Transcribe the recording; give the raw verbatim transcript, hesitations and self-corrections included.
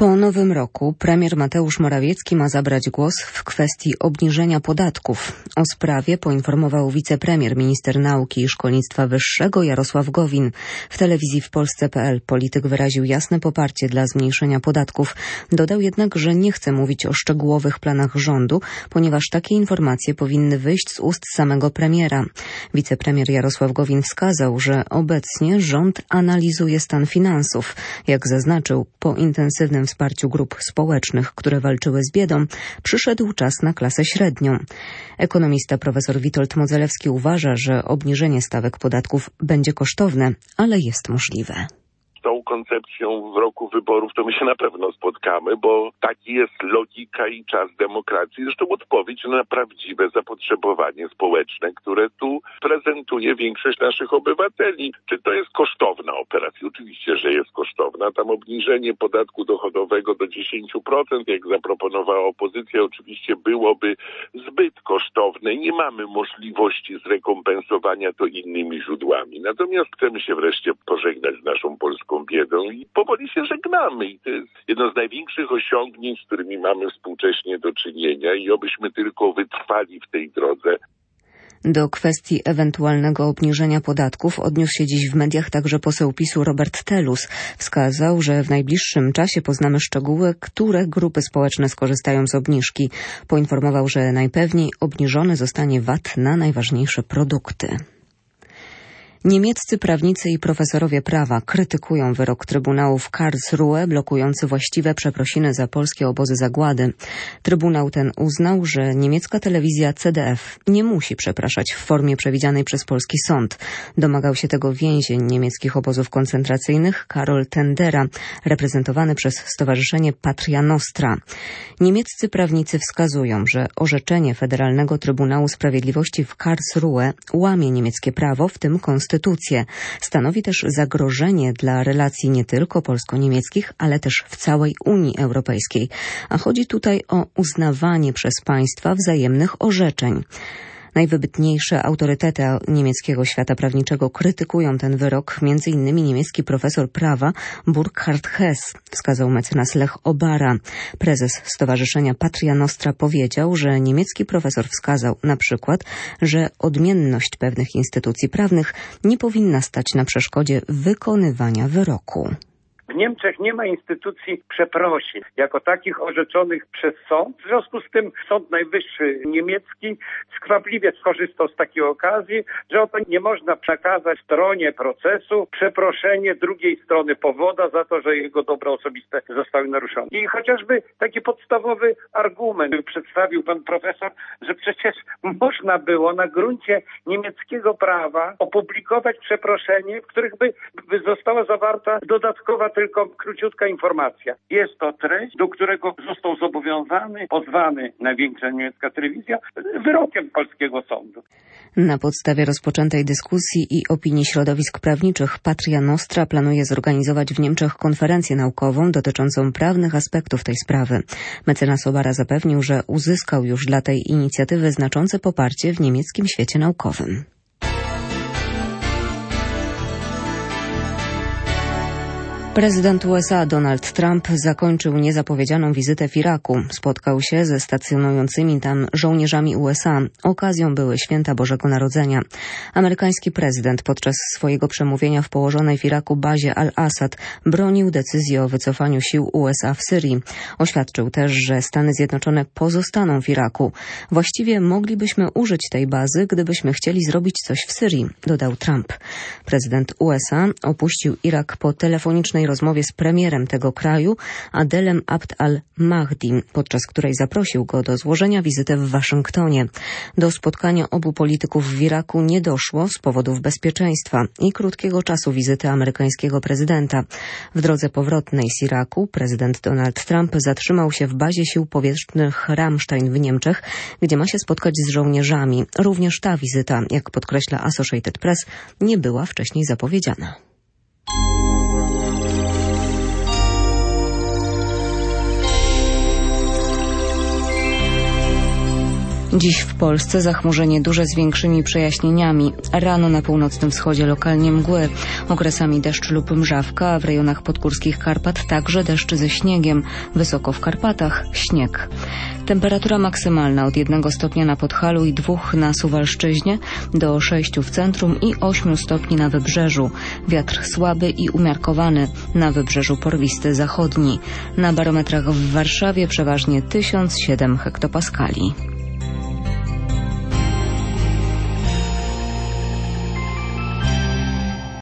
Po nowym roku premier Mateusz Morawiecki ma zabrać głos w kwestii obniżenia podatków. O sprawie poinformował wicepremier, minister nauki i szkolnictwa wyższego Jarosław Gowin. W telewizji w Polsce kropka pe el polityk wyraził jasne poparcie dla zmniejszenia podatków. Dodał jednak, że nie chce mówić o szczegółowych planach rządu, ponieważ takie informacje powinny wyjść z ust samego premiera. Wicepremier Jarosław Gowin wskazał, że obecnie rząd analizuje stan finansów. Jak zaznaczył, po intensywnym wsparciu grup społecznych, które walczyły z biedą, przyszedł czas na klasę średnią. Ekonomista profesor Witold Modzelewski uważa, że obniżenie stawek podatków będzie kosztowne, ale jest możliwe. Tą koncepcją w roku wyborów to my się na pewno spotkamy, bo taki jest logika i czas demokracji. Zresztą odpowiedź na prawdziwe zapotrzebowanie społeczne, które tu prezentuje większość naszych obywateli. Czy to jest kosztowna operacja? Oczywiście, że jest kosztowna. Tam obniżenie podatku dochodowego do dziesięć procent, jak zaproponowała opozycja, oczywiście byłoby zbyt kosztowne. Nie mamy możliwości zrekompensowania to innymi źródłami. Natomiast chcemy się wreszcie pożegnać z naszą polską biedą i powoli się żegnamy. I to jest jedno z największych osiągnięć, z którymi mamy współcześnie do czynienia i obyśmy tylko wytrwali w tej drodze. Do kwestii ewentualnego obniżenia podatków odniósł się dziś w mediach także poseł PiSu Robert Telus. Wskazał, że w najbliższym czasie poznamy szczegóły, które grupy społeczne skorzystają z obniżki. Poinformował, że najpewniej obniżony zostanie V A T na najważniejsze produkty. Niemieccy prawnicy i profesorowie prawa krytykują wyrok Trybunału w Karlsruhe blokujący właściwe przeprosiny za polskie obozy zagłady. Trybunał ten uznał, że niemiecka telewizja C D F nie musi przepraszać w formie przewidzianej przez polski sąd. Domagał się tego więzień niemieckich obozów koncentracyjnych Karol Tendera, reprezentowany przez Stowarzyszenie Patria Nostra. Niemieccy prawnicy wskazują, że orzeczenie Federalnego Trybunału Sprawiedliwości w Karlsruhe łamie niemieckie prawo, w tym konstytucję. Konstytucję. Stanowi też zagrożenie dla relacji nie tylko polsko-niemieckich, ale też w całej Unii Europejskiej. A chodzi tutaj o uznawanie przez państwa wzajemnych orzeczeń. Najwybitniejsze autorytety niemieckiego świata prawniczego krytykują ten wyrok, między innymi niemiecki profesor prawa Burkhard Hess, wskazał mecenas Lech Obara. Prezes Stowarzyszenia Patria Nostra powiedział, że niemiecki profesor wskazał na przykład, że odmienność pewnych instytucji prawnych nie powinna stać na przeszkodzie wykonywania wyroku. W Niemczech nie ma instytucji przeprosin jako takich orzeczonych przez sąd. W związku z tym Sąd Najwyższy niemiecki skwapliwie skorzystał z takiej okazji, że oto nie można przekazać stronie procesu przeproszenie drugiej strony powoda za to, że jego dobra osobiste zostały naruszone. I chociażby taki podstawowy argument przedstawił pan profesor, że przecież można było na gruncie niemieckiego prawa opublikować przeproszenie, w których by, by została zawarta dodatkowa tylko króciutka informacja. Jest to treść, do którego został zobowiązany, pozwany największa niemiecka telewizja wyrokiem polskiego sądu. Na podstawie rozpoczętej dyskusji i opinii środowisk prawniczych Patria Nostra planuje zorganizować w Niemczech konferencję naukową dotyczącą prawnych aspektów tej sprawy. Mecenas Obara zapewnił, że uzyskał już dla tej inicjatywy znaczące poparcie w niemieckim świecie naukowym. Prezydent U S A Donald Trump zakończył niezapowiedzianą wizytę w Iraku. Spotkał się ze stacjonującymi tam żołnierzami U S A. Okazją były święta Bożego Narodzenia. Amerykański prezydent podczas swojego przemówienia w położonej w Iraku bazie Al-Assad bronił decyzji o wycofaniu sił U S A w Syrii. Oświadczył też, że Stany Zjednoczone pozostaną w Iraku. Właściwie moglibyśmy użyć tej bazy, gdybyśmy chcieli zrobić coś w Syrii, dodał Trump. Prezydent U S A opuścił Irak po telefonicznej rozmowie z premierem tego kraju, Adelem Abd al-Mahdi, podczas której zaprosił go do złożenia wizyty w Waszyngtonie. Do spotkania obu polityków w Iraku nie doszło z powodów bezpieczeństwa i krótkiego czasu wizyty amerykańskiego prezydenta. W drodze powrotnej z Iraku prezydent Donald Trump zatrzymał się w bazie sił powietrznych Ramstein w Niemczech, gdzie ma się spotkać z żołnierzami. Również ta wizyta, jak podkreśla Associated Press, nie była wcześniej zapowiedziana. Dziś w Polsce zachmurzenie duże z większymi przejaśnieniami. Rano na północnym wschodzie lokalnie mgły, okresami deszcz lub mrzawka, a w rejonach podgórskich Karpat także deszcz ze śniegiem. Wysoko w Karpatach śnieg. Temperatura maksymalna od jednego stopnia na Podhalu i dwóch na Suwalszczyźnie do sześciu w centrum i ośmiu stopni na Wybrzeżu. Wiatr słaby i umiarkowany, na Wybrzeżu porwisty zachodni. Na barometrach w Warszawie przeważnie tysiąc siedem hektopaskali.